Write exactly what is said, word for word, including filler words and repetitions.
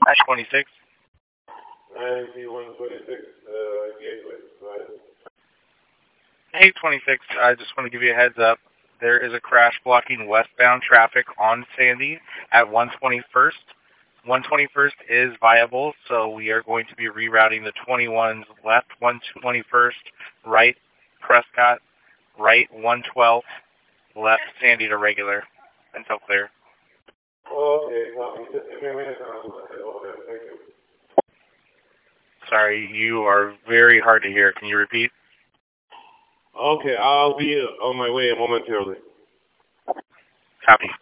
twenty-six. I see one twenty-six, uh, gateway, right? Hey, twenty-six, I just want to give you a heads up. There is a crash blocking westbound traffic on Sandy at one twenty-first. one twenty-first is viable, so we are going to be rerouting the twenty-ones left one twenty-first, right Prescott, right one twelve, left Sandy to regular until clear. Okay, well, just give me a minute. Okay, thank you. Sorry, you are very hard to hear. Can you repeat? Okay, I'll be on my way momentarily. Copy.